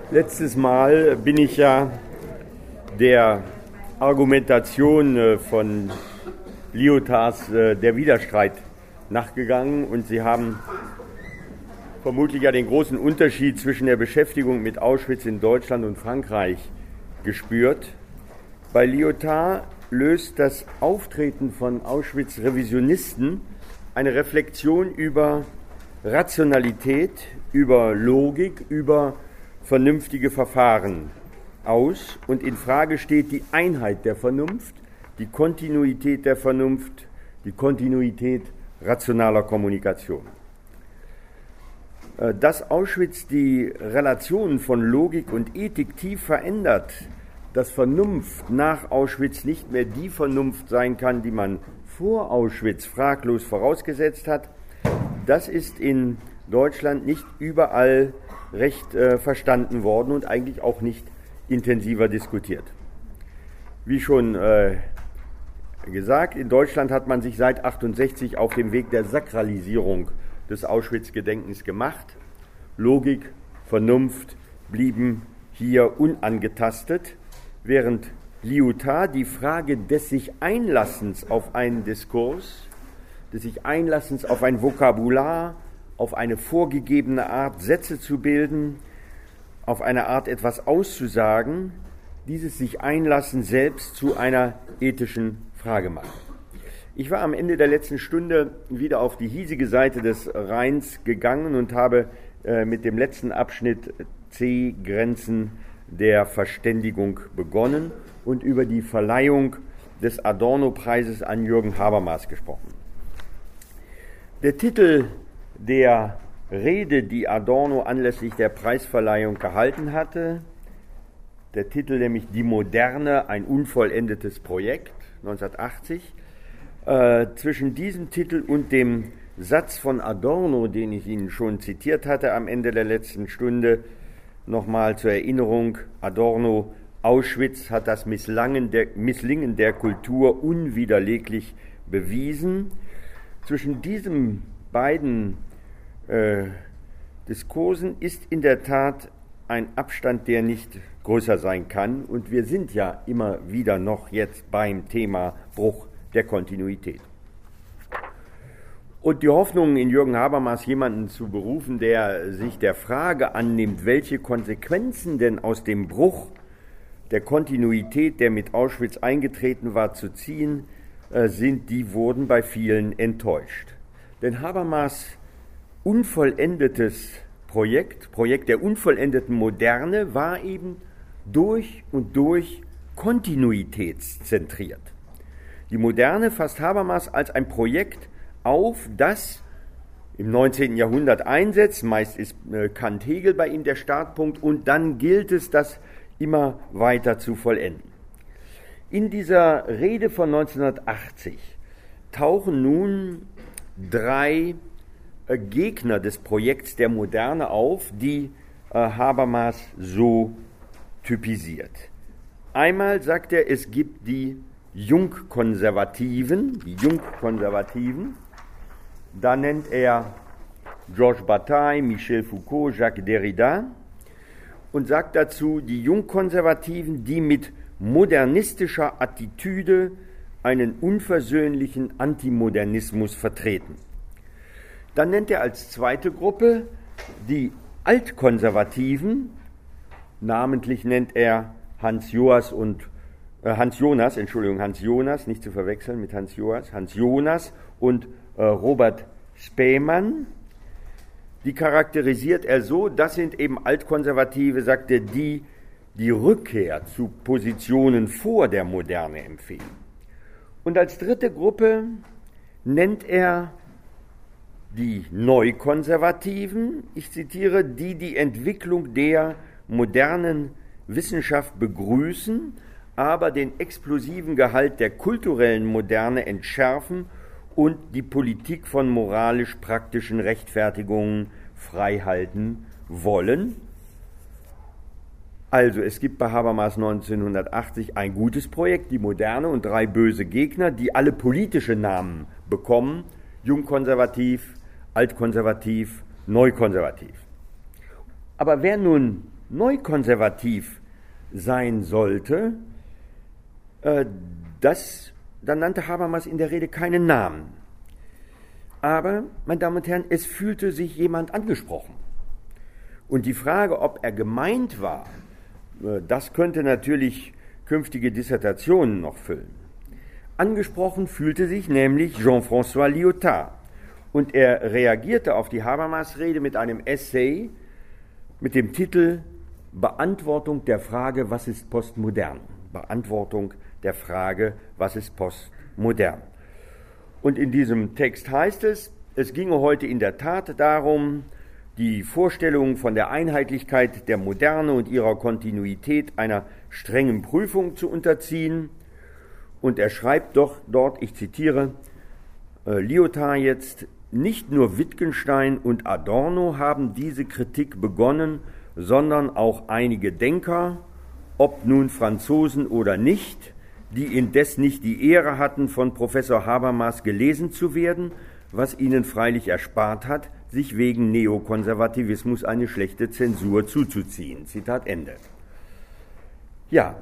Letztes Mal bin ich ja der Argumentation von Lyotards Der Widerstreit nachgegangen und Sie haben vermutlich ja den großen Unterschied zwischen der Beschäftigung mit Auschwitz in Deutschland und Frankreich gespürt. Bei Lyotard löst das Auftreten von Auschwitz-Revisionisten eine Reflexion über Rationalität, über Logik, über vernünftige Verfahren aus und in Frage steht die Einheit der Vernunft, die Kontinuität der Vernunft, die Kontinuität rationaler Kommunikation. Dass Auschwitz die Relationen von Logik und Ethik tief verändert, dass Vernunft nach Auschwitz nicht mehr die Vernunft sein kann, die man vor Auschwitz fraglos vorausgesetzt hat, das ist in Deutschland nicht überall recht verstanden worden und eigentlich auch nicht intensiver diskutiert. Wie schon gesagt, in Deutschland hat man sich seit 1968 auf dem Weg der Sakralisierung des Auschwitz-Gedenkens gemacht. Logik, Vernunft blieben hier unangetastet, während Lyotard die Frage des sich Einlassens auf einen Diskurs, des sich Einlassens auf ein Vokabular, auf eine vorgegebene Art Sätze zu bilden, auf eine Art etwas auszusagen, dieses sich Einlassen selbst zu einer ethischen Frage macht. Ich war am Ende der letzten Stunde wieder auf die hiesige Seite des Rheins gegangen und habe mit dem letzten Abschnitt C, Grenzen der Verständigung, begonnen und über die Verleihung des Adorno-Preises an Jürgen Habermas gesprochen. Der Titel der Rede, die Adorno anlässlich der Preisverleihung gehalten hatte, der Titel nämlich Die Moderne, ein unvollendetes Projekt, 1980, zwischen diesem Titel und dem Satz von Adorno, den ich Ihnen schon zitiert hatte am Ende der letzten Stunde, nochmal zur Erinnerung, Adorno: Auschwitz hat das Misslingen der Kultur unwiderleglich bewiesen. Zwischen diesen beiden Diskursen ist in der Tat ein Abstand, der nicht größer sein kann. Und wir sind ja immer wieder noch jetzt beim Thema Bruch der Kontinuität. Und die Hoffnung, in Jürgen Habermas jemanden zu berufen, der sich der Frage annimmt, welche Konsequenzen denn aus dem Bruch der Kontinuität, der mit Auschwitz eingetreten war, zu ziehen sind, die wurden bei vielen enttäuscht. Denn Habermas' unvollendetes Projekt der unvollendeten Moderne, war eben durch und durch kontinuitätszentriert. Die Moderne fasst Habermas als ein Projekt auf, das im 19. Jahrhundert einsetzt. Meist ist Kant Hegel bei ihm der Startpunkt und dann gilt es, das immer weiter zu vollenden. In dieser Rede von 1980 tauchen nun drei Gegner des Projekts der Moderne auf, die Habermas so typisiert. Einmal sagt er, es gibt die Jungkonservativen, da nennt er Georges Bataille, Michel Foucault, Jacques Derrida und sagt dazu, die Jungkonservativen, die mit modernistischer Attitüde einen unversöhnlichen Antimodernismus vertreten. Dann nennt er als zweite Gruppe die Altkonservativen, namentlich nennt er Hans Jonas, nicht zu verwechseln mit Hans Jonas und Robert Spähmann. Die charakterisiert er so, das sind eben Altkonservative, sagt er, die die Rückkehr zu Positionen vor der Moderne empfehlen. Und als dritte Gruppe nennt er die Neukonservativen, ich zitiere, die die Entwicklung der modernen Wissenschaft begrüßen, aber den explosiven Gehalt der kulturellen Moderne entschärfen und die Politik von moralisch-praktischen Rechtfertigungen freihalten wollen. Also es gibt bei Habermas 1980 ein gutes Projekt, die Moderne, und drei böse Gegner, die alle politische Namen bekommen: Jungkonservativ, Altkonservativ, Neukonservativ. Aber wer nun neukonservativ sein sollte, dann nannte Habermas in der Rede keinen Namen. Aber, meine Damen und Herren, es fühlte sich jemand angesprochen. Und die Frage, ob er gemeint war, das könnte natürlich künftige Dissertationen noch füllen. Angesprochen fühlte sich nämlich Jean-François Lyotard. Und er reagierte auf die Habermas-Rede mit einem Essay mit dem Titel Beantwortung der Frage, was ist postmodern? Beantwortung der Frage, was ist postmodern? Und in diesem Text heißt es, es ginge heute in der Tat darum, die Vorstellung von der Einheitlichkeit der Moderne und ihrer Kontinuität einer strengen Prüfung zu unterziehen. Und er schreibt doch dort, ich zitiere, Lyotard jetzt, nicht nur Wittgenstein und Adorno haben diese Kritik begonnen, sondern auch einige Denker, ob nun Franzosen oder nicht, die indes nicht die Ehre hatten, von Professor Habermas gelesen zu werden, was ihnen freilich erspart hat, sich wegen Neokonservativismus eine schlechte Zensur zuzuziehen. Zitat Ende. Ja,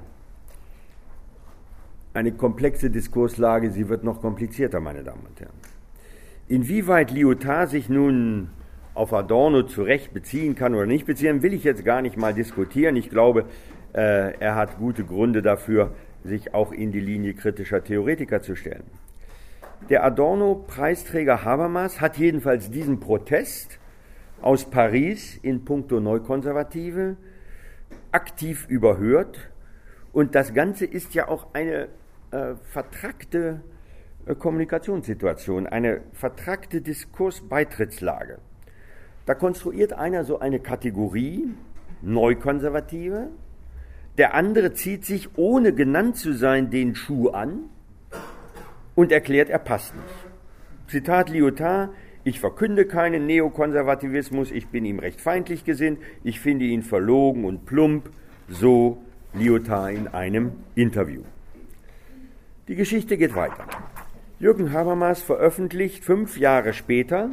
eine komplexe Diskurslage, sie wird noch komplizierter, meine Damen und Herren. Inwieweit Lyotard sich nun auf Adorno zu Recht beziehen kann oder nicht beziehen, will ich jetzt gar nicht mal diskutieren. Ich glaube, er hat gute Gründe dafür, sich auch in die Linie kritischer Theoretiker zu stellen. Der Adorno-Preisträger Habermas hat jedenfalls diesen Protest aus Paris in puncto Neukonservative aktiv überhört. Und das Ganze ist ja auch eine vertrackte Kommunikationssituation, eine vertrackte Diskursbeitrittslage. Da konstruiert einer so eine Kategorie, Neukonservative, der andere zieht sich, ohne genannt zu sein, den Schuh an und erklärt, er passt nicht. Zitat Lyotard, ich verkünde keinen Neokonservativismus, ich bin ihm recht feindlich gesinnt, ich finde ihn verlogen und plump, so Lyotard in einem Interview. Die Geschichte geht weiter. Jürgen Habermas veröffentlicht 5 Jahre später,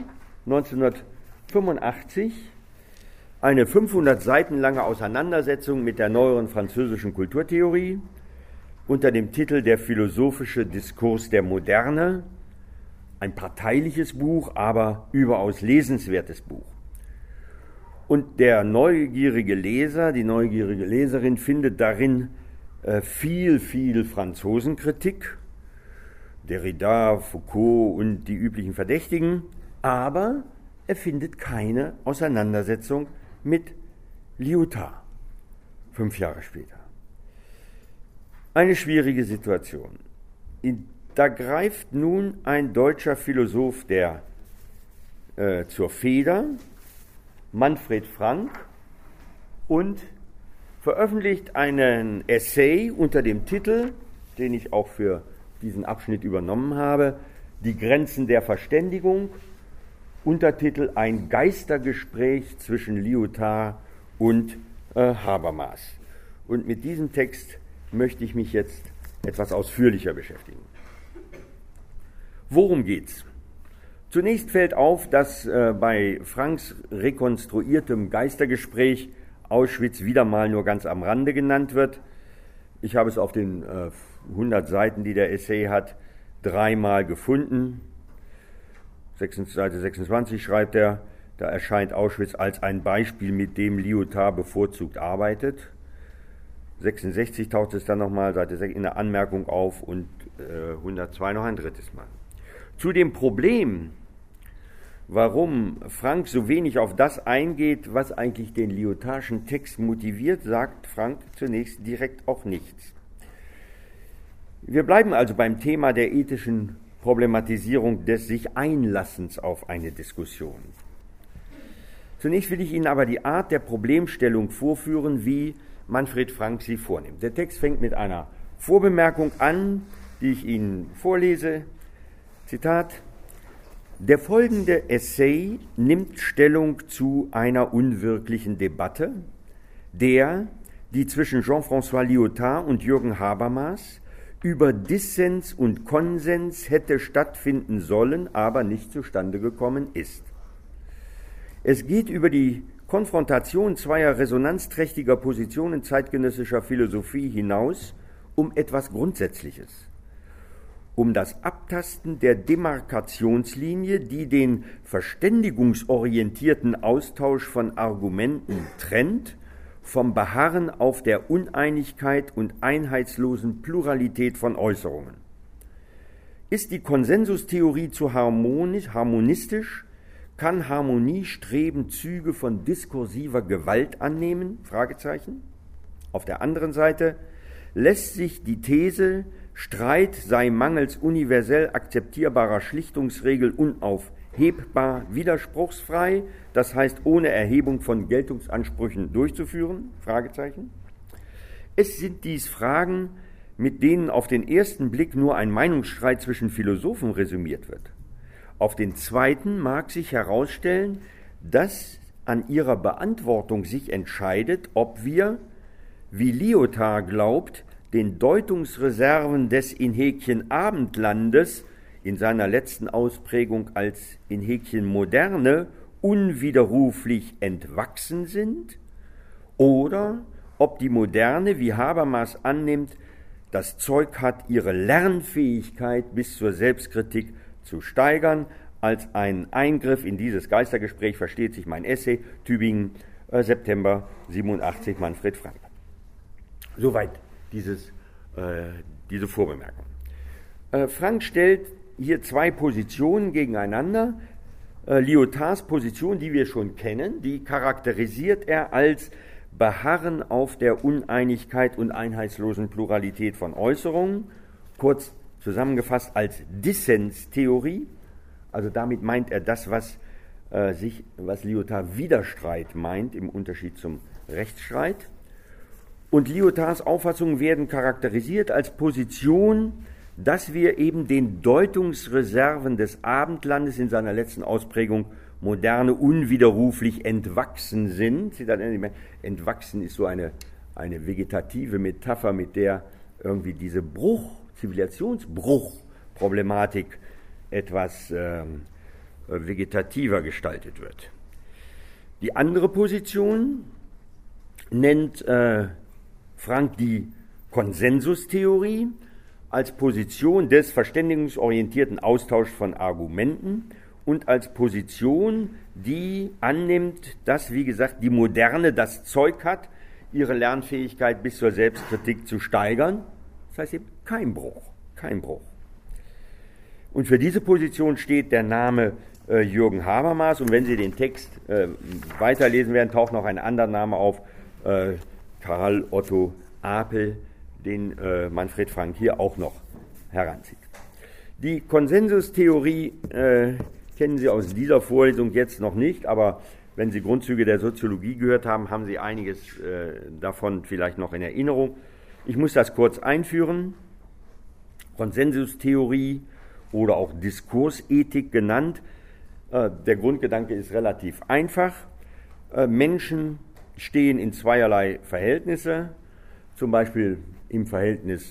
1985, eine 500 Seiten lange Auseinandersetzung mit der neueren französischen Kulturtheorie unter dem Titel Der philosophische Diskurs der Moderne, ein parteiliches Buch, aber überaus lesenswertes Buch. Und der neugierige Leser, die neugierige Leserin findet darin viel Franzosenkritik, Derrida, Foucault und die üblichen Verdächtigen, aber er findet keine Auseinandersetzung mit Lyotard 5 Jahre später. Eine schwierige Situation. Da greift nun ein deutscher Philosoph zur Feder, Manfred Frank, und veröffentlicht einen Essay unter dem Titel, den ich auch für diesen Abschnitt übernommen habe, Die Grenzen der Verständigung, Untertitel Ein Geistergespräch zwischen Lyotard und Habermas. Und mit diesem Text möchte ich mich jetzt etwas ausführlicher beschäftigen. Worum geht's? Zunächst fällt auf, dass bei Franks rekonstruiertem Geistergespräch Auschwitz wieder mal nur ganz am Rande genannt wird. Ich habe es auf den 100 Seiten, die der Essay hat, 3-mal gefunden. Seite 26 schreibt er, da erscheint Auschwitz als ein Beispiel, mit dem Lyotard bevorzugt arbeitet. 66 taucht es dann nochmal in der Anmerkung auf und 102 noch ein drittes Mal. Zu dem Problem, warum Frank so wenig auf das eingeht, was eigentlich den Lyotardschen Text motiviert, sagt Frank zunächst direkt auch nichts. Wir bleiben also beim Thema der ethischen Problematisierung des sich Einlassens auf eine Diskussion. Zunächst will ich Ihnen aber die Art der Problemstellung vorführen, wie Manfred Frank sie vornimmt. Der Text fängt mit einer Vorbemerkung an, die ich Ihnen vorlese. Zitat: Der folgende Essay nimmt Stellung zu einer unwirklichen Debatte, die zwischen Jean-François Lyotard und Jürgen Habermas über Dissens und Konsens hätte stattfinden sollen, aber nicht zustande gekommen ist. Es geht über die Konfrontation zweier resonanzträchtiger Positionen zeitgenössischer Philosophie hinaus um etwas Grundsätzliches, um das Abtasten der Demarkationslinie, die den verständigungsorientierten Austausch von Argumenten trennt, vom Beharren auf der Uneinigkeit und einheitslosen Pluralität von Äußerungen. Ist die Konsensustheorie zu harmonistisch? Kann Harmoniestreben Züge von diskursiver Gewalt annehmen? Fragezeichen. Auf der anderen Seite lässt sich die These, Streit sei mangels universell akzeptierbarer Schlichtungsregel unaufhebbar widerspruchsfrei, das heißt ohne Erhebung von Geltungsansprüchen durchzuführen? Fragezeichen. Es sind dies Fragen, mit denen auf den ersten Blick nur ein Meinungsstreit zwischen Philosophen resümiert wird. Auf den zweiten mag sich herausstellen, dass an ihrer Beantwortung sich entscheidet, ob wir, wie Lyotard glaubt, den Deutungsreserven des in Häkchen Abendlandes, in seiner letzten Ausprägung als in Häkchen Moderne, unwiderruflich entwachsen sind, oder ob die Moderne, wie Habermas annimmt, das Zeug hat, ihre Lernfähigkeit bis zur Selbstkritik zu steigern. Als ein Eingriff in dieses Geistergespräch versteht sich mein Essay, Tübingen, September 87, Manfred Frank. Soweit diese Vorbemerkung. Frank stellt hier zwei Positionen gegeneinander. Lyotards Position, die wir schon kennen, die charakterisiert er als Beharren auf der Uneinigkeit und einheitslosen Pluralität von Äußerungen, kurz zusammengefasst als Dissenstheorie. Also damit meint er das, was Lyotard Widerstreit meint, im Unterschied zum Rechtsstreit. Und Lyotards Auffassungen werden charakterisiert als Position, dass wir eben den Deutungsreserven des Abendlandes in seiner letzten Ausprägung Moderne unwiderruflich entwachsen sind. Entwachsen ist so eine vegetative Metapher, mit der irgendwie diese Zivilisationsbruch-Problematik etwas vegetativer gestaltet wird. Die andere Position nennt Frank die Konsensustheorie als Position des verständigungsorientierten Austauschs von Argumenten und als Position, die annimmt, dass, wie gesagt, die Moderne das Zeug hat, ihre Lernfähigkeit bis zur Selbstkritik zu steigern. Das heißt eben kein Bruch. Und für diese Position steht der Name Jürgen Habermas. Und wenn Sie den Text weiterlesen werden, taucht noch ein anderer Name auf, Karl Otto Apel, den Manfred Frank hier auch noch heranzieht. Die Konsensustheorie kennen Sie aus dieser Vorlesung jetzt noch nicht, aber wenn Sie Grundzüge der Soziologie gehört haben, haben Sie einiges davon vielleicht noch in Erinnerung. Ich muss das kurz einführen. Konsensustheorie oder auch Diskursethik genannt. Der Grundgedanke ist relativ einfach. Menschen stehen in zweierlei Verhältnisse, zum Beispiel im Verhältnis,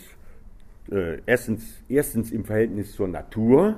erstens im Verhältnis zur Natur,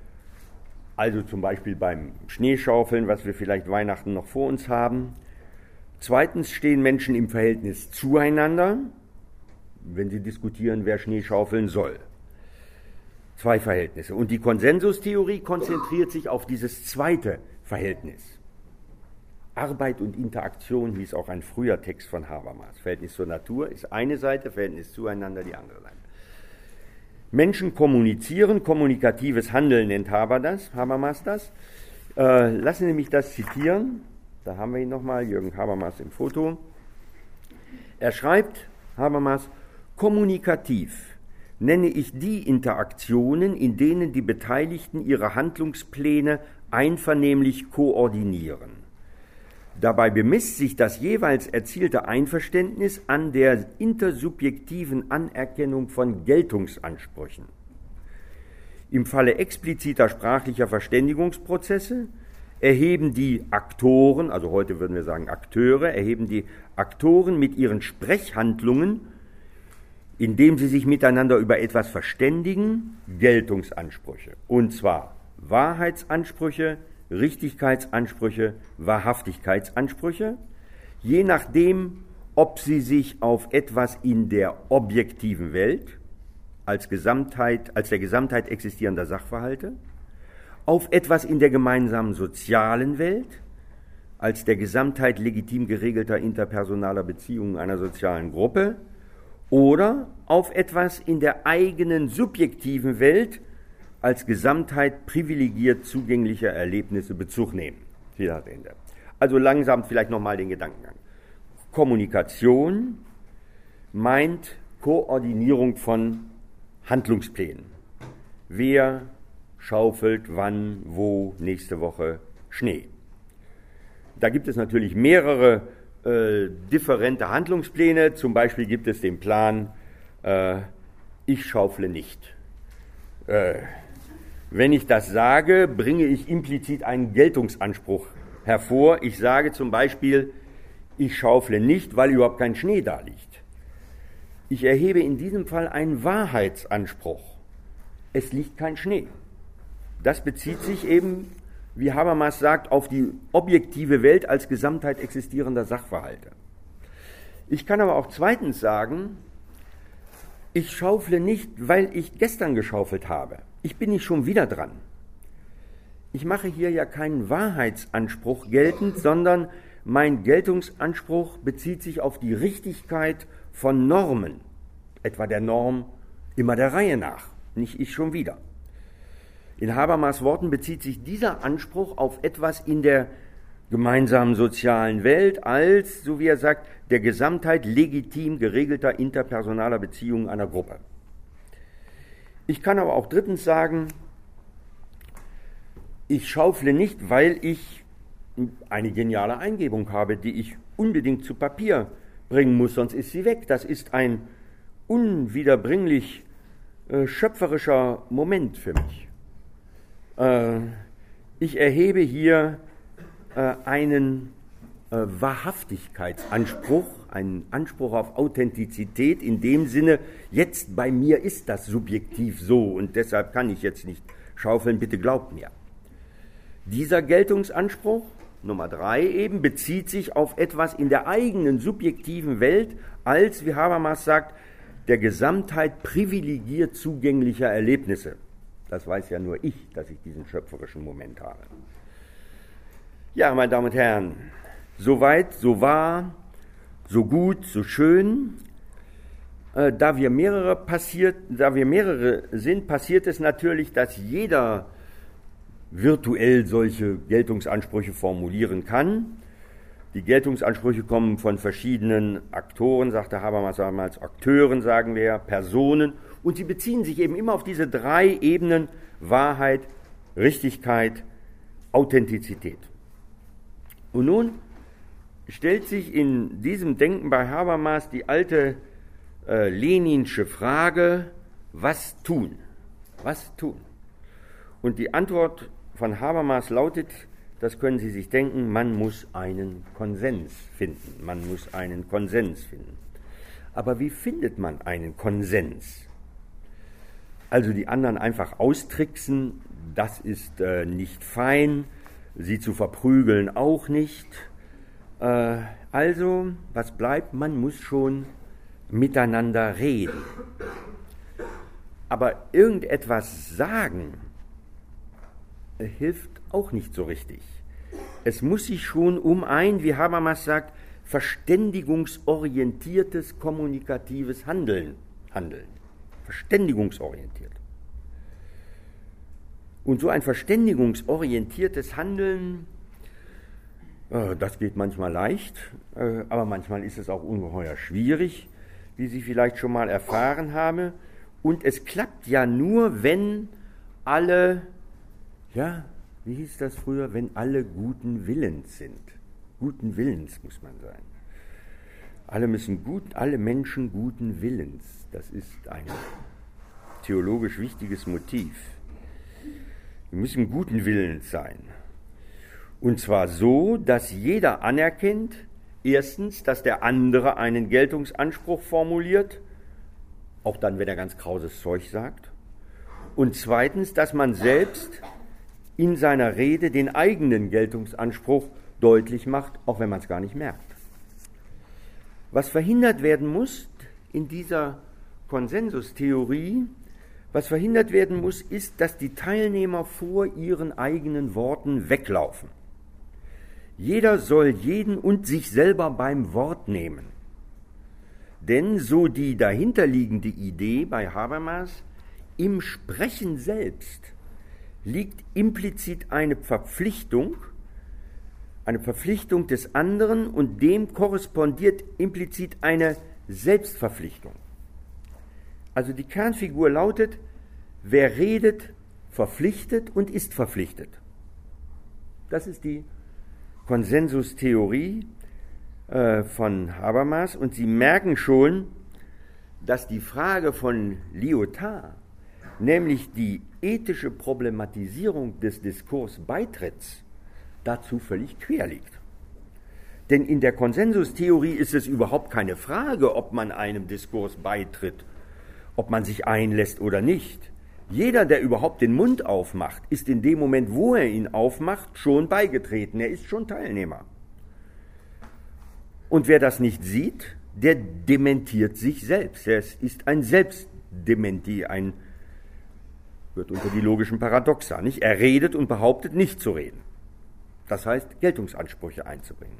also zum Beispiel beim Schneeschaufeln, was wir vielleicht Weihnachten noch vor uns haben. Zweitens stehen Menschen im Verhältnis zueinander, wenn sie diskutieren, wer Schnee schaufeln soll. Zwei Verhältnisse. Und die Konsensustheorie konzentriert sich auf dieses zweite Verhältnis. Arbeit und Interaktion hieß auch ein früher Text von Habermas. Verhältnis zur Natur ist eine Seite, Verhältnis zueinander die andere Seite. Menschen kommunizieren, kommunikatives Handeln nennt Habermas das. Lassen Sie mich das zitieren. Da haben wir ihn nochmal, Jürgen Habermas im Foto. Er schreibt, Habermas, kommunikativ nenne ich die Interaktionen, in denen die Beteiligten ihre Handlungspläne einvernehmlich koordinieren. Dabei bemisst sich das jeweils erzielte Einverständnis an der intersubjektiven Anerkennung von Geltungsansprüchen. Im Falle expliziter sprachlicher Verständigungsprozesse erheben die Aktoren, also heute würden wir sagen Akteure, erheben die Aktoren mit ihren Sprechhandlungen, indem sie sich miteinander über etwas verständigen, Geltungsansprüche. Und zwar Wahrheitsansprüche, Richtigkeitsansprüche, Wahrhaftigkeitsansprüche, je nachdem, ob sie sich auf etwas in der objektiven Welt als der Gesamtheit existierender Sachverhalte, auf etwas in der gemeinsamen sozialen Welt als der Gesamtheit legitim geregelter interpersonaler Beziehungen einer sozialen Gruppe oder auf etwas in der eigenen subjektiven Welt als Gesamtheit privilegiert zugänglicher Erlebnisse Bezug nehmen. Zitat Ende. Also langsam vielleicht nochmal den Gedankengang. Kommunikation meint Koordinierung von Handlungsplänen. Wer schaufelt wann, wo, nächste Woche Schnee. Da gibt es natürlich mehrere differente Handlungspläne. Zum Beispiel gibt es den Plan, ich schaufle nicht. Wenn ich das sage, bringe ich implizit einen Geltungsanspruch hervor. Ich sage zum Beispiel, ich schaufle nicht, weil überhaupt kein Schnee da liegt. Ich erhebe in diesem Fall einen Wahrheitsanspruch. Es liegt kein Schnee. Das bezieht sich eben, wie Habermas sagt, auf die objektive Welt als Gesamtheit existierender Sachverhalte. Ich kann aber auch zweitens sagen, ich schaufle nicht, weil ich gestern geschaufelt habe. Ich bin nicht schon wieder dran. Ich mache hier ja keinen Wahrheitsanspruch geltend, sondern mein Geltungsanspruch bezieht sich auf die Richtigkeit von Normen, etwa der Norm immer der Reihe nach, nicht ich schon wieder. In Habermas Worten bezieht sich dieser Anspruch auf etwas in der gemeinsamen sozialen Welt als, so wie er sagt, der Gesamtheit legitim geregelter interpersonaler Beziehungen einer Gruppe. Ich kann aber auch drittens sagen, ich schaufle nicht, weil ich eine geniale Eingebung habe, die ich unbedingt zu Papier bringen muss, sonst ist sie weg. Das ist ein unwiederbringlich schöpferischer Moment für mich. Ich erhebe hier einen Wahrhaftigkeitsanspruch, einen Anspruch auf Authentizität in dem Sinne, jetzt bei mir ist das subjektiv so und deshalb kann ich jetzt nicht schaufeln, bitte glaubt mir. Dieser Geltungsanspruch, Nummer 3 eben, bezieht sich auf etwas in der eigenen subjektiven Welt als, wie Habermas sagt, der Gesamtheit privilegiert zugänglicher Erlebnisse. Das weiß ja nur ich, dass ich diesen schöpferischen Moment habe. Ja, meine Damen und Herren, so weit, so wahr, so gut, so schön. Da wir mehrere sind, passiert es natürlich, dass jeder virtuell solche Geltungsansprüche formulieren kann. Die Geltungsansprüche kommen von verschiedenen Aktoren, sagte Habermas damals, Akteuren sagen wir, Personen, und sie beziehen sich eben immer auf diese 3 Ebenen Wahrheit, Richtigkeit, Authentizität. Und nun stellt sich in diesem Denken bei Habermas die alte Leninsche Frage, was tun? Was tun? Und die Antwort von Habermas lautet, das können Sie sich denken, man muss einen Konsens finden. Man muss einen Konsens finden. Aber wie findet man einen Konsens? Also die anderen einfach austricksen, das ist nicht fein, sie zu verprügeln auch nicht. Also, was bleibt? Man muss schon miteinander reden. Aber irgendetwas sagen hilft auch nicht so richtig. Es muss sich schon um ein, wie Habermas sagt, verständigungsorientiertes, kommunikatives Handeln handeln. Verständigungsorientiert. Und so ein verständigungsorientiertes Handeln, das geht manchmal leicht, aber manchmal ist es auch ungeheuer schwierig, wie Sie vielleicht schon mal erfahren haben. Und es klappt ja nur, wenn alle, ja, wie hieß das früher, wenn alle guten Willens sind. Guten Willens muss man sein. Alle Menschen guten Willens. Das ist ein theologisch wichtiges Motiv. Wir müssen guten Willens sein. Und zwar so, dass jeder anerkennt, erstens, dass der andere einen Geltungsanspruch formuliert, auch dann, wenn er ganz krauses Zeug sagt. Und zweitens, dass man selbst in seiner Rede den eigenen Geltungsanspruch deutlich macht, auch wenn man es gar nicht merkt. Was verhindert werden muss in dieser Konsensustheorie, ist, dass die Teilnehmer vor ihren eigenen Worten weglaufen. Jeder soll jeden und sich selber beim Wort nehmen. Denn, so die dahinterliegende Idee bei Habermas, im Sprechen selbst liegt implizit eine Verpflichtung des anderen, und dem korrespondiert implizit eine Selbstverpflichtung. Also die Kernfigur lautet: Wer redet, verpflichtet und ist verpflichtet. Das ist die Konsensustheorie von Habermas, und Sie merken schon, dass die Frage von Lyotard, nämlich die ethische Problematisierung des Diskursbeitritts, dazu völlig quer liegt. Denn in der Konsensustheorie ist es überhaupt keine Frage, ob man einem Diskurs beitritt, ob man sich einlässt oder nicht. Jeder, der überhaupt den Mund aufmacht, ist in dem Moment, wo er ihn aufmacht, schon beigetreten. Er ist schon Teilnehmer. Und wer das nicht sieht, der dementiert sich selbst. Es ist ein Selbstdementi, wird unter die logischen Paradoxa, nicht? Er redet und behauptet, nicht zu reden. Das heißt, Geltungsansprüche einzubringen.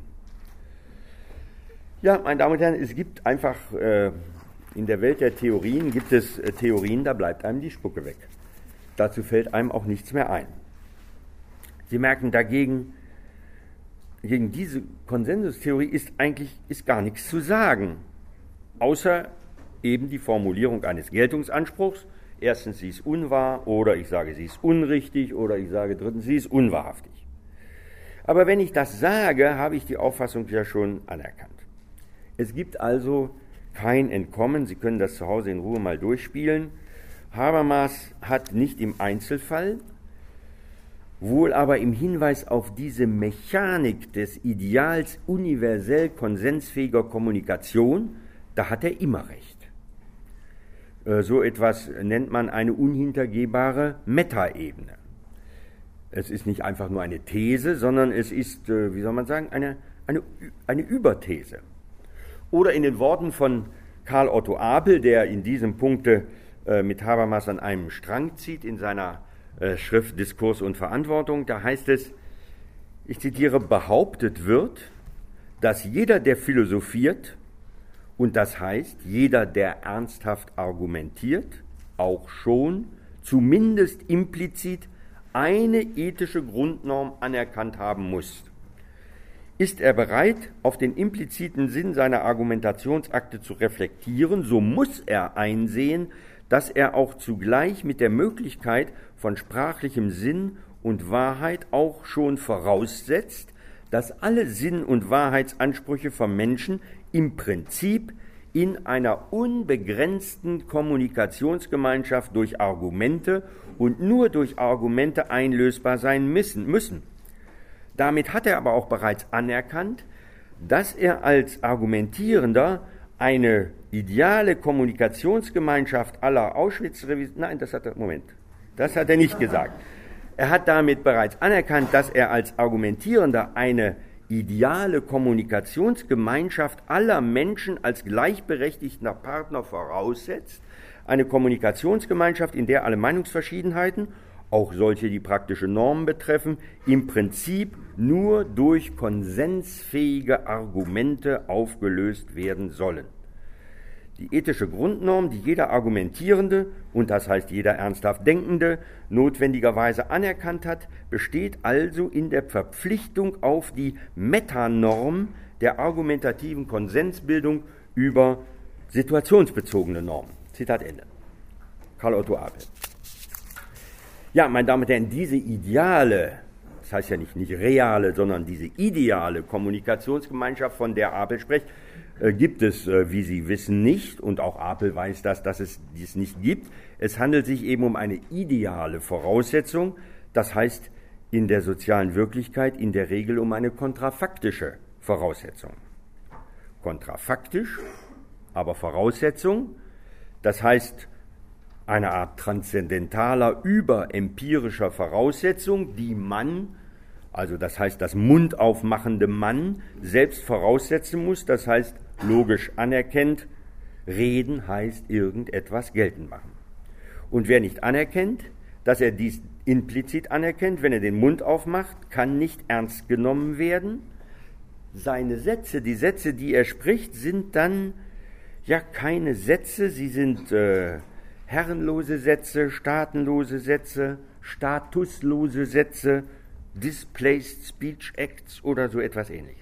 Ja, meine Damen und Herren, es gibt einfach, in der Welt der Theorien gibt es Theorien, da bleibt einem die Spucke weg. Dazu fällt einem auch nichts mehr ein. Sie merken dagegen, gegen diese Konsensustheorie ist gar nichts zu sagen, außer eben die Formulierung eines Geltungsanspruchs. Erstens, sie ist unwahr, oder ich sage, sie ist unrichtig, oder ich sage drittens, sie ist unwahrhaftig. Aber wenn ich das sage, habe ich die Auffassung ja schon anerkannt. Es gibt also kein Entkommen, Sie können das zu Hause in Ruhe mal durchspielen. Habermas hat nicht im Einzelfall, wohl aber im Hinweis auf diese Mechanik des Ideals universell konsensfähiger Kommunikation, da hat er immer recht. So etwas nennt man eine unhintergehbare Metaebene. Es ist nicht einfach nur eine These, sondern es ist, wie soll man sagen, eine Überthese. Oder in den Worten von Karl Otto Apel, der in diesem Punkte mit Habermas an einem Strang zieht, in seiner Schrift Diskurs und Verantwortung, da heißt es, ich zitiere: behauptet wird, dass jeder, der philosophiert, und das heißt, jeder, der ernsthaft argumentiert, auch schon, zumindest implizit, eine ethische Grundnorm anerkannt haben muss. Ist er bereit, auf den impliziten Sinn seiner Argumentationsakte zu reflektieren, so muss er einsehen, dass er auch zugleich mit der Möglichkeit von sprachlichem Sinn und Wahrheit auch schon voraussetzt, dass alle Sinn- und Wahrheitsansprüche vom Menschen im Prinzip in einer unbegrenzten Kommunikationsgemeinschaft durch Argumente und nur durch Argumente einlösbar sein müssen. Damit hat er aber auch bereits anerkannt, dass er als Argumentierender eine ideale Kommunikationsgemeinschaft aller Auschwitz-Revisionen, das hat er nicht gesagt. Er hat damit bereits anerkannt, dass er als Argumentierender eine ideale Kommunikationsgemeinschaft aller Menschen als gleichberechtigter Partner voraussetzt, eine Kommunikationsgemeinschaft, in der alle Meinungsverschiedenheiten, auch solche, die praktische Normen betreffen, im Prinzip nur durch konsensfähige Argumente aufgelöst werden sollen. Die ethische Grundnorm, die jeder Argumentierende, und das heißt jeder ernsthaft Denkende, notwendigerweise anerkannt hat, besteht also in der Verpflichtung auf die Metanorm der argumentativen Konsensbildung über situationsbezogene Normen. Zitat Ende. Karl Otto Apel. Ja, meine Damen und Herren, diese ideale, das heißt ja nicht reale, sondern diese ideale Kommunikationsgemeinschaft, von der Apel spricht, gibt es, wie Sie wissen, nicht, und auch Apel weiß das, dass es dies nicht gibt. Es handelt sich eben um eine ideale Voraussetzung, das heißt in der sozialen Wirklichkeit in der Regel um eine kontrafaktische Voraussetzung. Kontrafaktisch, aber Voraussetzung, das heißt eine Art transzendentaler, überempirischer Voraussetzung, die man, also das heißt das mundaufmachende Mann, selbst voraussetzen muss, das heißt logisch anerkennt, reden heißt irgendetwas geltend machen. Und wer nicht anerkennt, dass er dies implizit anerkennt, wenn er den Mund aufmacht, kann nicht ernst genommen werden. Seine Sätze, die Sätze, die er spricht, sind dann ja keine Sätze, sie sind herrenlose Sätze, staatenlose Sätze, statuslose Sätze, displaced speech acts oder so etwas Ähnliches.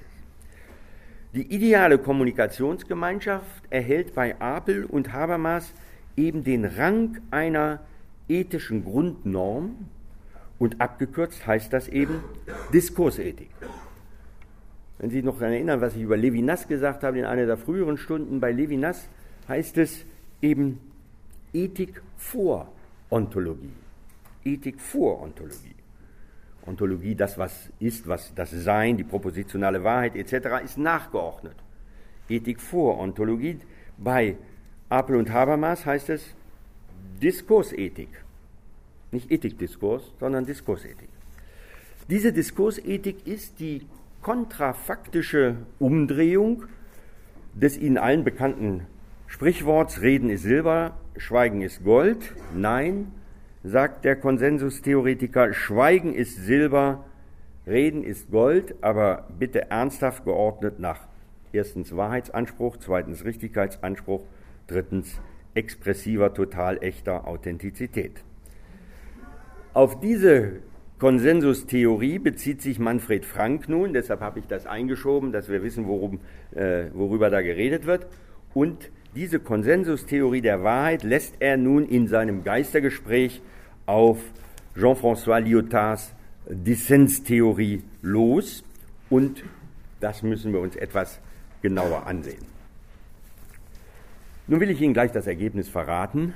Die ideale Kommunikationsgemeinschaft erhält bei Apel und Habermas eben den Rang einer ethischen Grundnorm und abgekürzt heißt das eben Diskursethik. Wenn Sie sich noch daran erinnern, was ich über Levinas gesagt habe in einer der früheren Stunden, bei Levinas heißt es eben Ethik vor Ontologie. Ethik vor Ontologie. Ontologie, das was ist, was das Sein, die propositionale Wahrheit etc. ist nachgeordnet. Ethik vor Ontologie. Bei Apel und Habermas heißt es Diskursethik. Nicht Ethikdiskurs, sondern Diskursethik. Diese Diskursethik ist die kontrafaktische Umdrehung des Ihnen allen bekannten Sprichworts, Reden ist Silber, Schweigen ist Gold. Nein, sagt der Konsensustheoretiker, Schweigen ist Silber, Reden ist Gold, aber bitte ernsthaft geordnet nach erstens Wahrheitsanspruch, zweitens Richtigkeitsanspruch, drittens expressiver, total echter Authentizität. Auf diese Konsensustheorie bezieht sich Manfred Frank nun, deshalb habe ich das eingeschoben, dass wir wissen, worüber da geredet wird. Und diese Konsensustheorie der Wahrheit lässt er nun in seinem Geistergespräch auf Jean-François Lyotards Dissenstheorie los. Und das müssen wir uns etwas genauer ansehen. Nun will ich Ihnen gleich das Ergebnis verraten,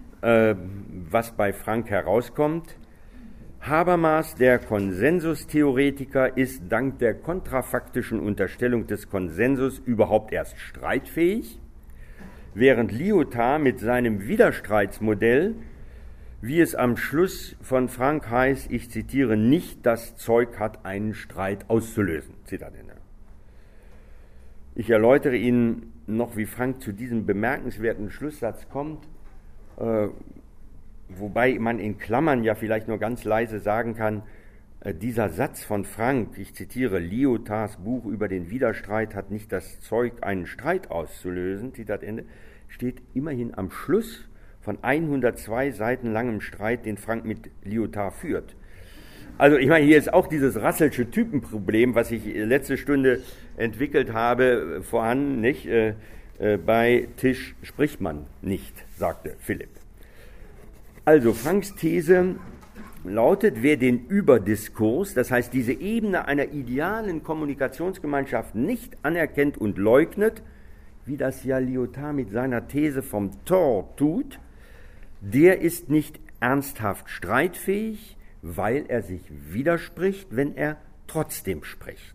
was bei Frank herauskommt. Habermas, der Konsensustheoretiker, ist dank der kontrafaktischen Unterstellung des Konsensus überhaupt erst streitfähig, während Lyotard mit seinem Widerstreitsmodell, wie es am Schluss von Frank heißt, ich zitiere, nicht das Zeug hat, einen Streit auszulösen. Zitat Ende. Ich erläutere Ihnen noch, wie Frank zu diesem bemerkenswerten Schlusssatz kommt, wobei man in Klammern ja vielleicht nur ganz leise sagen kann, dieser Satz von Frank, ich zitiere, Lyotards Buch über den Widerstreit hat nicht das Zeug, einen Streit auszulösen, Zitat Ende, steht immerhin am Schluss von 102 Seiten langem Streit, den Frank mit Lyotard führt. Also ich meine, hier ist auch dieses Russellsche Typenproblem, was ich letzte Stunde entwickelt habe, vorhanden, nicht? Bei Tisch spricht man nicht, sagte Philipp. Also Franks These lautet, wer den Überdiskurs, das heißt diese Ebene einer idealen Kommunikationsgemeinschaft nicht anerkennt und leugnet, wie das ja Lyotard mit seiner These vom Tor tut, der ist nicht ernsthaft streitfähig, weil er sich widerspricht, wenn er trotzdem spricht.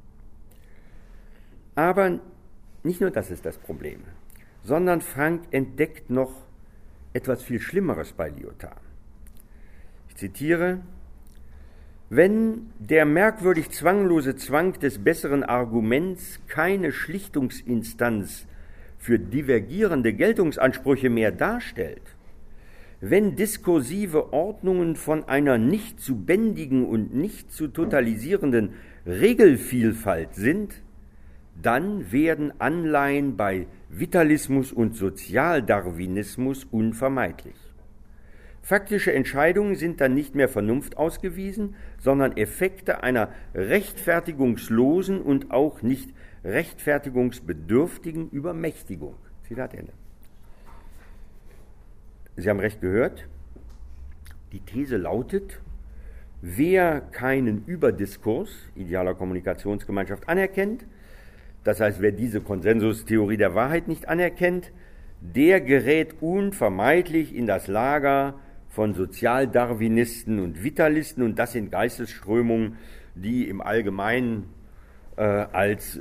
Aber nicht nur das ist das Problem, sondern Frank entdeckt noch etwas viel Schlimmeres bei Lyotard. Ich zitiere, wenn der merkwürdig zwanglose Zwang des besseren Arguments keine Schlichtungsinstanz für divergierende Geltungsansprüche mehr darstellt, wenn diskursive Ordnungen von einer nicht zu bändigen und nicht zu totalisierenden Regelvielfalt sind, dann werden Anleihen bei Vitalismus und Sozialdarwinismus unvermeidlich. Faktische Entscheidungen sind dann nicht mehr vernunftausgewiesen, sondern Effekte einer rechtfertigungslosen und auch nicht rechtfertigungsbedürftigen Übermächtigung. Zitat Ende. Sie haben recht gehört. Die These lautet, wer keinen Überdiskurs idealer Kommunikationsgemeinschaft anerkennt, das heißt, wer diese Konsensustheorie der Wahrheit nicht anerkennt, der gerät unvermeidlich in das Lager von Sozialdarwinisten und Vitalisten, und das sind Geistesströmungen, die im Allgemeinen als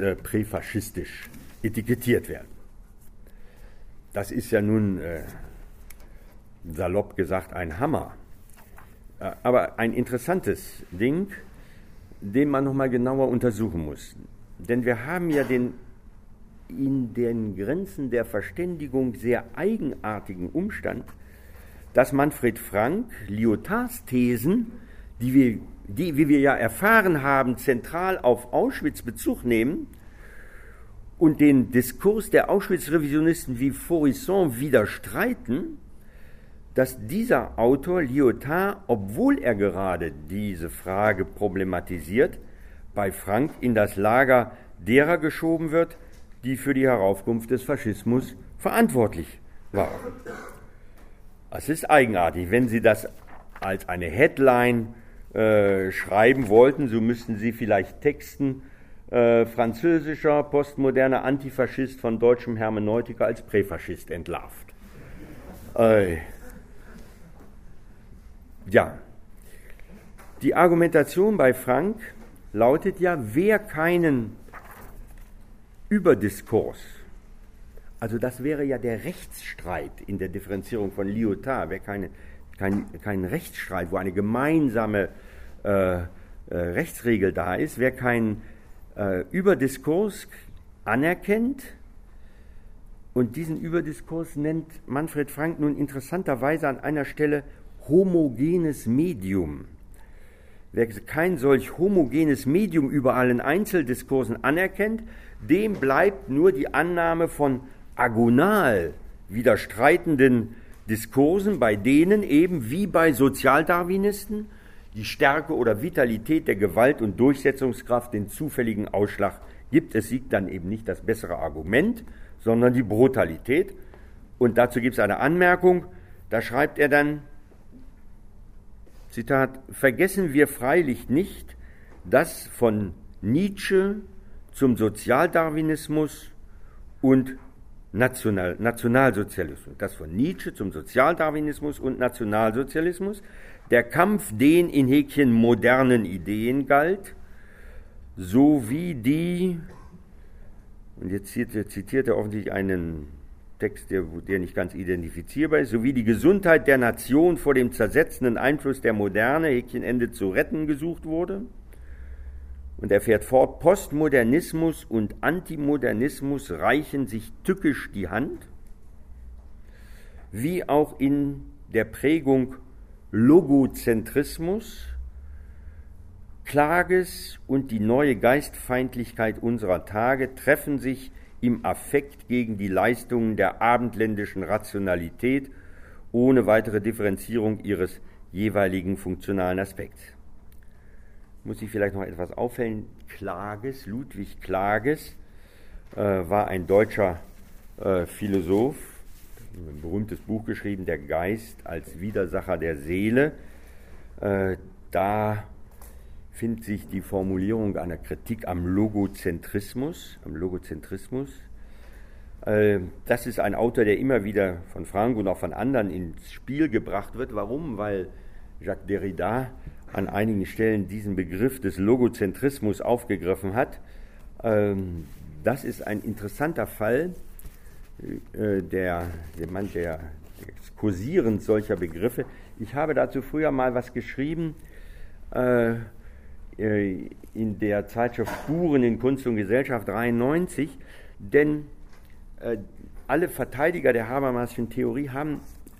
präfaschistisch etikettiert werden. Das ist ja nun salopp gesagt ein Hammer. Aber ein interessantes Ding, den man nochmal genauer untersuchen muss. Denn wir haben ja in den Grenzen der Verständigung sehr eigenartigen Umstand, dass Manfred Frank Lyotards Thesen, die, wie wir ja erfahren haben, zentral auf Auschwitz Bezug nehmen und den Diskurs der Auschwitz-Revisionisten wie Faurisson widerstreiten, dass dieser Autor Lyotard, obwohl er gerade diese Frage problematisiert, bei Frank in das Lager derer geschoben wird, die für die Heraufkunft des Faschismus verantwortlich waren. Es ist eigenartig. Wenn Sie das als eine Headline schreiben wollten, so müssten Sie vielleicht texten, französischer, postmoderner Antifaschist von deutschem Hermeneutiker als Präfaschist entlarvt. Ja, die Argumentation bei Frank lautet ja, wer keinen Überdiskurs, also das wäre ja der Rechtsstreit in der Differenzierung von Lyotard, wer keinen Rechtsstreit, wo eine gemeinsame Rechtsregel da ist, wer keinen Überdiskurs anerkennt, und diesen Überdiskurs nennt Manfred Frank nun interessanterweise an einer Stelle homogenes Medium. Wer kein solch homogenes Medium über allen Einzeldiskursen anerkennt, dem bleibt nur die Annahme von agonal widerstreitenden Diskursen, bei denen eben wie bei Sozialdarwinisten die Stärke oder Vitalität der Gewalt und Durchsetzungskraft den zufälligen Ausschlag gibt. Es siegt dann eben nicht das bessere Argument, sondern die Brutalität. Und dazu gibt es eine Anmerkung, da schreibt er dann, Zitat, vergessen wir freilich nicht, dass von Nietzsche zum Sozialdarwinismus und Nationalsozialismus, das von Nietzsche zum Sozialdarwinismus und Nationalsozialismus, der Kampf den in Häkchen modernen Ideen galt, sowie die, und jetzt zitiert er offensichtlich einen Text, der nicht ganz identifizierbar ist, sowie die Gesundheit der Nation vor dem zersetzenden Einfluss der Moderne, Häkchenende, zu retten gesucht wurde. Und er fährt fort, Postmodernismus und Antimodernismus reichen sich tückisch die Hand, wie auch in der Prägung Logozentrismus, Klages und die neue Geistfeindlichkeit unserer Tage treffen sich im Affekt gegen die Leistungen der abendländischen Rationalität ohne weitere Differenzierung ihres jeweiligen funktionalen Aspekts. Muss ich vielleicht noch etwas auffällen? Klages, Ludwig Klages, war ein deutscher Philosoph, ein berühmtes Buch geschrieben, Der Geist als Widersacher der Seele. Da findet sich die Formulierung einer Kritik am Logozentrismus. Das ist ein Autor, der immer wieder von Frank und auch von anderen ins Spiel gebracht wird. Warum? Weil Jacques Derrida an einigen Stellen diesen Begriff des Logozentrismus aufgegriffen hat. Das ist ein interessanter Fall der Kursierens solcher Begriffe. Ich habe dazu früher mal was geschrieben in der Zeitschrift Spuren in Kunst und Gesellschaft 93, denn alle Verteidiger der Habermaschen Theorie haben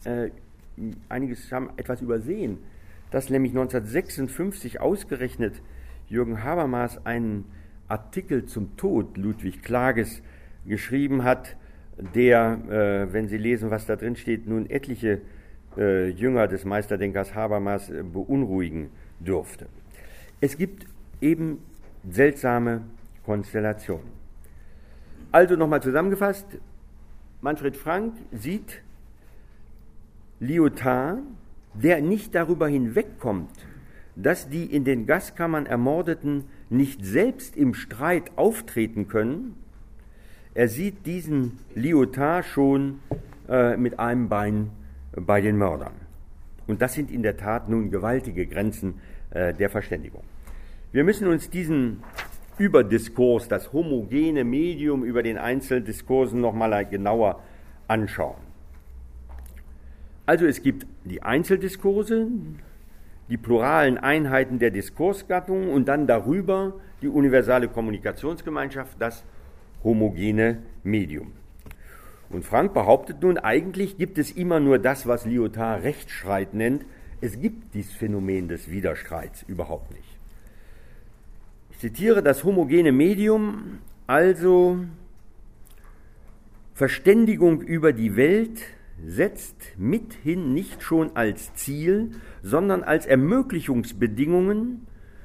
etwas übersehen, dass nämlich 1956 ausgerechnet Jürgen Habermas einen Artikel zum Tod Ludwig Klages geschrieben hat, der, wenn Sie lesen, was da drin steht, nun etliche Jünger des Meisterdenkers Habermas beunruhigen dürfte. Es gibt eben seltsame Konstellationen. Also nochmal zusammengefasst, Manfred Frank sieht Lyotard, der nicht darüber hinwegkommt, dass die in den Gaskammern Ermordeten nicht selbst im Streit auftreten können. Er sieht diesen Lyotard schon mit einem Bein bei den Mördern. Und das sind in der Tat nun gewaltige Grenzen der Verständigung. Wir müssen uns diesen Überdiskurs, das homogene Medium über den Einzeldiskursen noch mal genauer anschauen. Also es gibt die Einzeldiskurse, die pluralen Einheiten der Diskursgattungen und dann darüber die universale Kommunikationsgemeinschaft, das homogene Medium. Und Frank behauptet nun, eigentlich gibt es immer nur das, was Lyotard Rechtsstreit nennt. Es gibt dieses Phänomen des Widerstreits überhaupt nicht. Ich zitiere: Das homogene Medium, also Verständigung über die Welt, setzt mithin nicht schon als Ziel, sondern als Ermöglichungsbedingung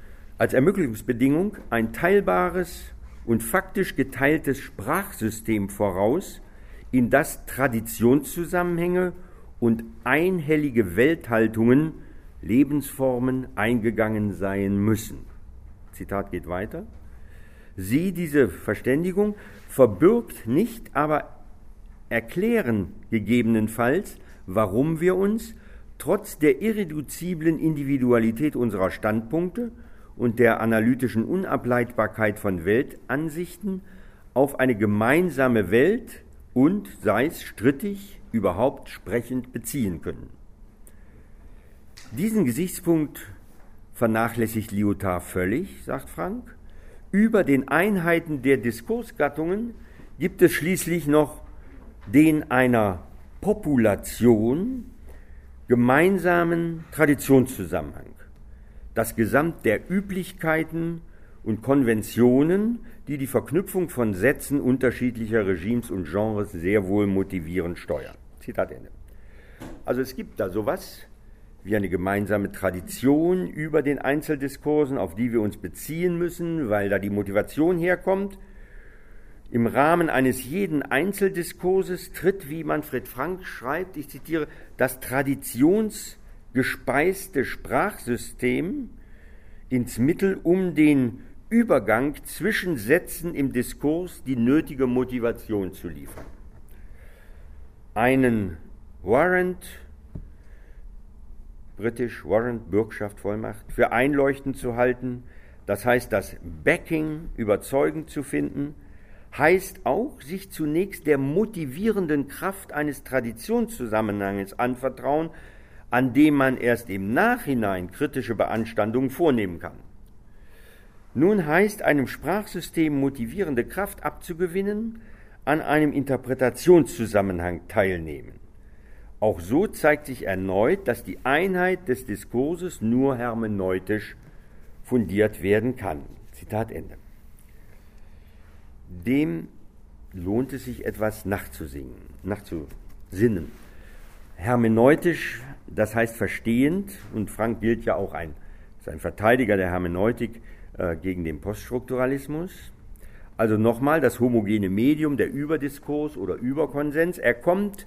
ein teilbares und faktisch geteiltes Sprachsystem voraus, in das Traditionszusammenhänge und einhellige Welthaltungen, Lebensformen eingegangen sein müssen. Zitat geht weiter. Sie, diese Verständigung, verbirgt nicht, aber erklären gegebenenfalls, warum wir uns trotz der irreduziblen Individualität unserer Standpunkte und der analytischen Unableitbarkeit von Weltansichten auf eine gemeinsame Welt und, sei es strittig, überhaupt sprechend beziehen können. Diesen Gesichtspunkt vernachlässigt Lyotard völlig, sagt Frank. Über den Einheiten der Diskursgattungen gibt es schließlich noch den einer Population gemeinsamen Traditionszusammenhang. Das Gesamt der Üblichkeiten und Konventionen, die die Verknüpfung von Sätzen unterschiedlicher Regimes und Genres sehr wohl motivierend steuern. Zitat Ende. Also es gibt da sowas wie eine gemeinsame Tradition über den Einzeldiskursen, auf die wir uns beziehen müssen, weil da die Motivation herkommt. Im Rahmen eines jeden Einzeldiskurses tritt, wie Manfred Frank schreibt, ich zitiere, das traditionsgespeiste Sprachsystem ins Mittel, um den Übergang zwischen Sätzen im Diskurs die nötige Motivation zu liefern. Einen Warrant, British Warrant, Bürgschaft, Vollmacht, für einleuchtend zu halten, das heißt, das Backing überzeugend zu finden, heißt auch, sich zunächst der motivierenden Kraft eines Traditionszusammenhanges anvertrauen, an dem man erst im Nachhinein kritische Beanstandungen vornehmen kann. Nun heißt, einem Sprachsystem motivierende Kraft abzugewinnen, an einem Interpretationszusammenhang teilnehmen. Auch so zeigt sich erneut, dass die Einheit des Diskurses nur hermeneutisch fundiert werden kann. Zitat Ende. Dem lohnt es sich etwas nachzusinnen. Hermeneutisch, das heißt verstehend, und Frank gilt ja auch als ein Verteidiger der Hermeneutik gegen den Poststrukturalismus. Also nochmal, das homogene Medium, der Überdiskurs oder Überkonsens, er kommt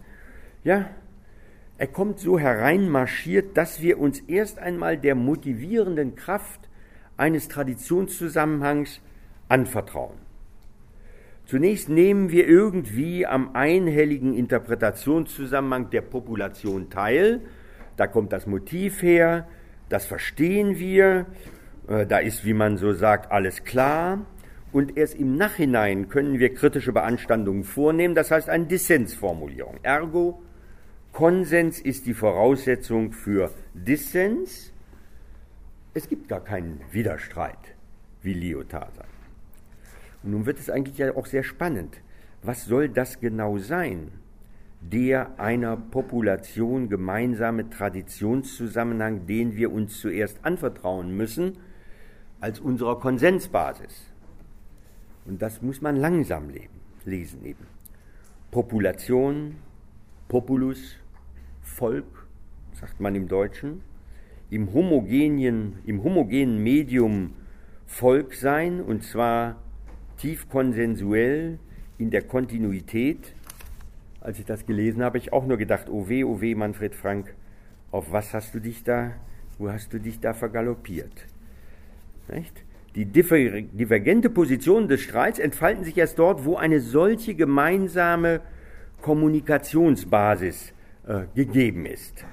so hereinmarschiert, dass wir uns erst einmal der motivierenden Kraft eines Traditionszusammenhangs anvertrauen. Zunächst nehmen wir irgendwie am einhelligen Interpretationszusammenhang der Population teil. Da kommt das Motiv her, das verstehen wir, da ist, wie man so sagt, alles klar. Und erst im Nachhinein können wir kritische Beanstandungen vornehmen, das heißt eine Dissensformulierung. Ergo, Konsens ist die Voraussetzung für Dissens. Es gibt gar keinen Widerstreit, wie Lyotard sagt. Und nun wird es eigentlich ja auch sehr spannend. Was soll das genau sein? Der einer Population gemeinsame Traditionszusammenhang, den wir uns zuerst anvertrauen müssen, als unserer Konsensbasis. Und das muss man langsam lesen eben. Population, Populus, Volk, sagt man im Deutschen, im homogenen Medium Volk sein, und zwar tief konsensuell in der Kontinuität. Als ich das gelesen habe, habe ich auch nur gedacht, oh weh, Manfred Frank, wo hast du dich da vergaloppiert? Nicht? Die divergente Positionen des Streits entfalten sich erst dort, wo eine solche gemeinsame Kommunikationsbasis gegeben ist.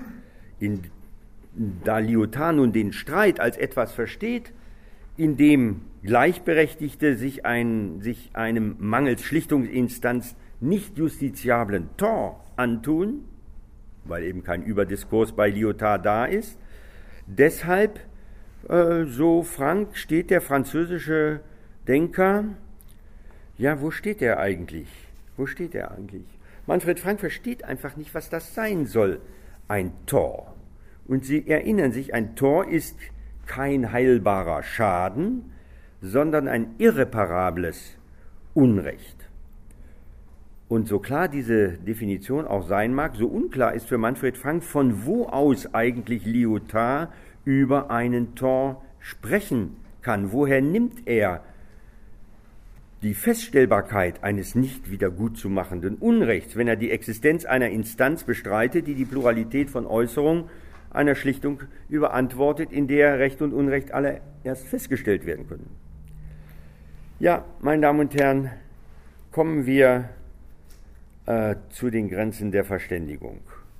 Da Lyotard nun den Streit als etwas versteht, in dem Gleichberechtigte sich einem mangels Schlichtungsinstanz nicht justiziablen Tort antun, weil eben kein Überdiskurs bei Lyotard da ist. Deshalb, so Frank, steht der französische Denker, ja, wo steht er eigentlich? Wo steht er eigentlich? Manfred Frank versteht einfach nicht, was das sein soll, ein Tor. Und Sie erinnern sich, ein Tor ist kein heilbarer Schaden, sondern ein irreparables Unrecht. Und so klar diese Definition auch sein mag, so unklar ist für Manfred Frank, von wo aus eigentlich Lyotard über einen Tort sprechen kann. Woher nimmt er die Feststellbarkeit eines nicht wiedergutzumachenden Unrechts, wenn er die Existenz einer Instanz bestreitet, die die Pluralität von Äußerungen einer Schlichtung überantwortet, in der Recht und Unrecht alle erst festgestellt werden können. Ja, meine Damen und Herren, kommen wir zu den Grenzen der Verständigung.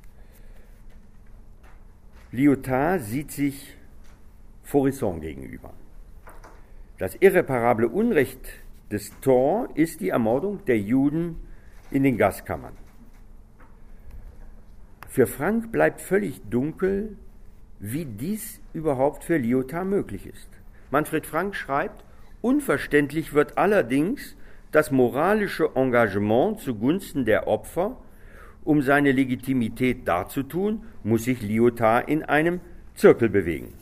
Lyotard sieht sich Faurisson gegenüber. Das irreparable Unrecht des Tort ist die Ermordung der Juden in den Gaskammern. Für Frank bleibt völlig dunkel, wie dies überhaupt für Lyotard möglich ist. Manfred Frank schreibt, unverständlich wird allerdings das moralische Engagement zugunsten der Opfer, um seine Legitimität darzutun, muss sich Lyotard in einem Zirkel bewegen.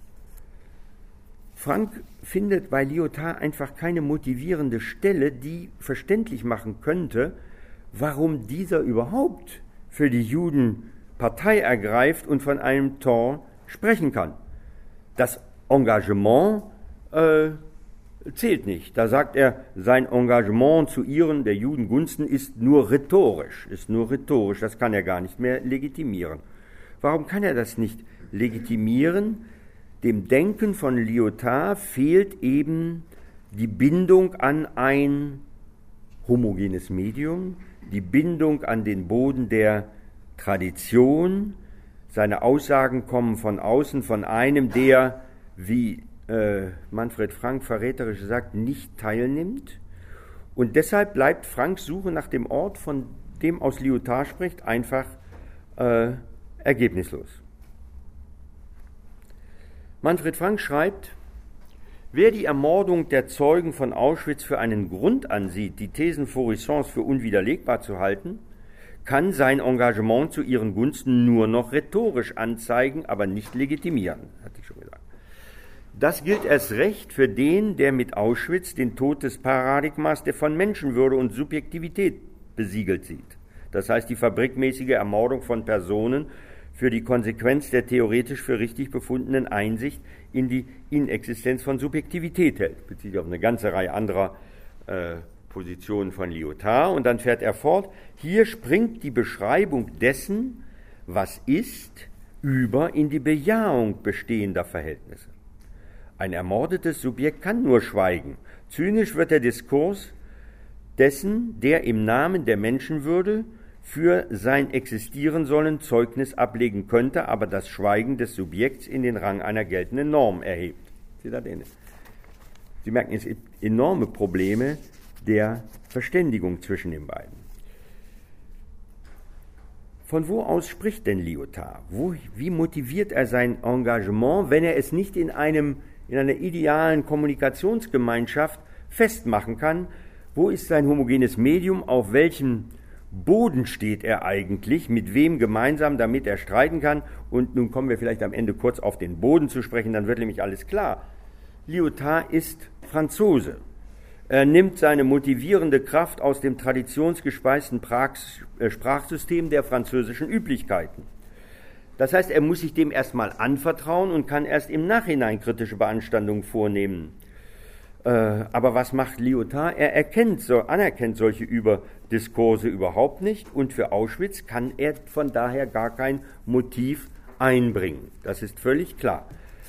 Frank findet bei Lyotard einfach keine motivierende Stelle, die verständlich machen könnte, warum dieser überhaupt für die Juden Partei ergreift und von einem Tort sprechen kann. Das Engagement zählt nicht. Da sagt er, sein Engagement zu ihren, der Juden Gunsten, ist nur rhetorisch, das kann er gar nicht mehr legitimieren. Warum kann er das nicht legitimieren? Dem Denken von Lyotard fehlt eben die Bindung an ein homogenes Medium, die Bindung an den Boden der Tradition. Seine Aussagen kommen von außen, von einem, der, wie Manfred Frank verräterisch sagt, nicht teilnimmt. Und deshalb bleibt Franks Suche nach dem Ort, von dem aus Lyotard spricht, einfach ergebnislos. Manfred Frank schreibt, wer die Ermordung der Zeugen von Auschwitz für einen Grund ansieht, die Thesen Faurissons für unwiderlegbar zu halten, kann sein Engagement zu ihren Gunsten nur noch rhetorisch anzeigen, aber nicht legitimieren, hatte ich schon gesagt. Das gilt erst recht für den, der mit Auschwitz den Tod des Paradigmas der von Menschenwürde und Subjektivität besiegelt sieht. Das heißt, die fabrikmäßige Ermordung von Personen für die Konsequenz der theoretisch für richtig befundenen Einsicht in die Inexistenz von Subjektivität hält. Bezieht sich auf eine ganze Reihe anderer Positionen von Lyotard. Und dann fährt er fort, hier springt die Beschreibung dessen, was ist, über in die Bejahung bestehender Verhältnisse. Ein ermordetes Subjekt kann nur schweigen. Zynisch wird der Diskurs dessen, der im Namen der Menschenwürde für sein Existieren sollen Zeugnis ablegen könnte, aber das Schweigen des Subjekts in den Rang einer geltenden Norm erhebt. Sie merken, es gibt enorme Probleme der Verständigung zwischen den beiden. Von wo aus spricht denn Lyotard? Wie motiviert er sein Engagement, wenn er es nicht in einer idealen Kommunikationsgemeinschaft festmachen kann? Wo ist sein homogenes Medium? Auf welchem Boden steht er eigentlich? Mit wem gemeinsam, damit er streiten kann? Und nun kommen wir vielleicht am Ende kurz auf den Boden zu sprechen, dann wird nämlich alles klar. Lyotard ist Franzose. Er nimmt seine motivierende Kraft aus dem traditionsgespeisten Sprachsystem der französischen Üblichkeiten. Das heißt, er muss sich dem erstmal anvertrauen und kann erst im Nachhinein kritische Beanstandungen vornehmen. Aber was macht Lyotard? Er anerkennt solche Überdiskurse überhaupt nicht und für Auschwitz kann er von daher gar kein Motiv einbringen. Das ist völlig klar.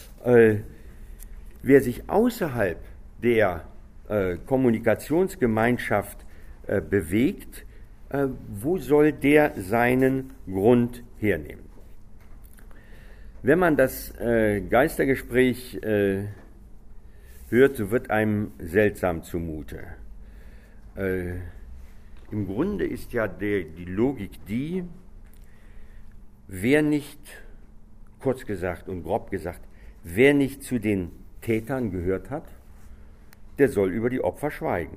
Wer sich außerhalb der Kommunikationsgemeinschaft bewegt, wo soll der seinen Grund hernehmen? Wenn man das Geistergespräch hört, so wird einem seltsam zumute. Im Grunde ist ja die Logik die, wer nicht, kurz gesagt und grob gesagt, wer nicht zu den Tätern gehört hat, der soll über die Opfer schweigen.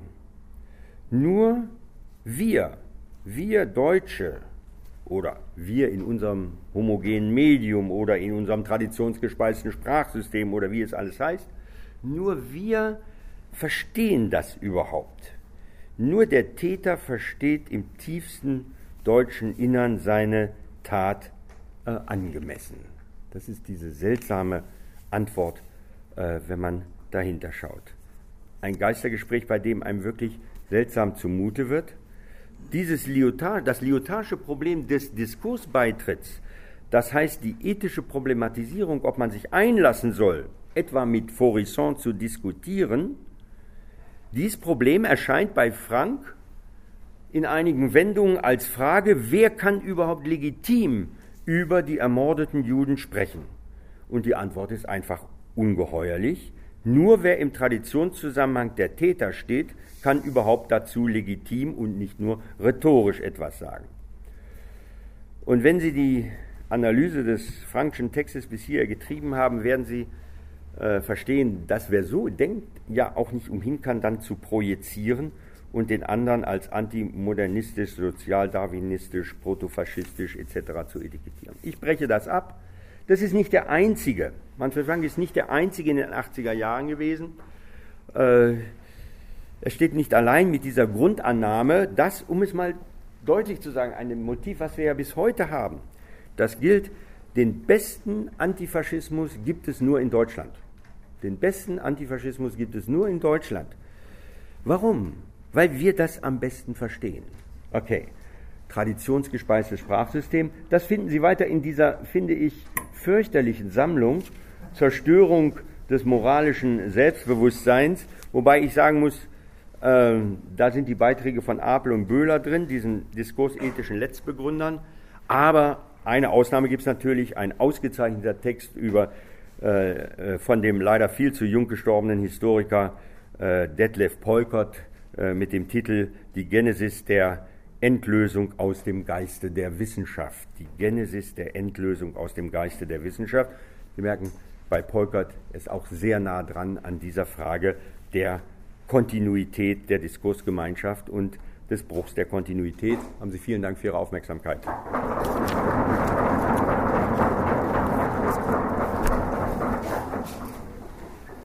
Nur wir Deutsche oder wir in unserem homogenen Medium oder in unserem traditionsgespeisten Sprachsystem oder wie es alles heißt, nur wir verstehen das überhaupt. Nur der Täter versteht im tiefsten deutschen Innern seine Tat angemessen. Das ist diese seltsame Antwort, wenn man dahinter schaut. Ein Geistergespräch, bei dem einem wirklich seltsam zumute wird. Das Lyotard'sche Problem des Diskursbeitritts, das heißt die ethische Problematisierung, ob man sich einlassen soll, etwa mit Faurisson zu diskutieren, dieses Problem erscheint bei Frank in einigen Wendungen als Frage, wer kann überhaupt legitim über die ermordeten Juden sprechen? Und die Antwort ist einfach ungeheuerlich. Nur wer im Traditionszusammenhang der Täter steht, kann überhaupt dazu legitim und nicht nur rhetorisch etwas sagen. Und wenn Sie die Analyse des Frankschen Textes bis hier getrieben haben, werden Sie verstehen, dass wer so denkt, ja auch nicht umhin kann, dann zu projizieren und den anderen als antimodernistisch, sozialdarwinistisch, protofaschistisch etc. zu etikettieren. Ich breche das ab. Das ist nicht der einzige. Manfred Frank ist nicht der einzige in den 80er Jahren gewesen. Er steht nicht allein mit dieser Grundannahme, dass, um es mal deutlich zu sagen, ein Motiv, was wir ja bis heute haben, das gilt, den besten Antifaschismus gibt es nur in Deutschland. Den besten Antifaschismus gibt es nur in Deutschland. Warum? Weil wir das am besten verstehen. Okay, traditionsgespeistes Sprachsystem, das finden Sie weiter in dieser, finde ich, fürchterlichen Sammlung, Zerstörung des moralischen Selbstbewusstseins, wobei ich sagen muss, da sind die Beiträge von Apel und Böhler drin, diesen diskursethischen Letztbegründern, aber eine Ausnahme gibt es natürlich, ein ausgezeichneter Text von dem leider viel zu jung gestorbenen Historiker Detlef Peukert mit dem Titel Die Genesis der Endlösung aus dem Geiste der Wissenschaft. Die Genesis der Endlösung aus dem Geiste der Wissenschaft. Sie merken, bei Peukert ist auch sehr nah dran an dieser Frage der Kontinuität der Diskursgemeinschaft und des Bruchs der Kontinuität. Haben Sie vielen Dank für Ihre Aufmerksamkeit.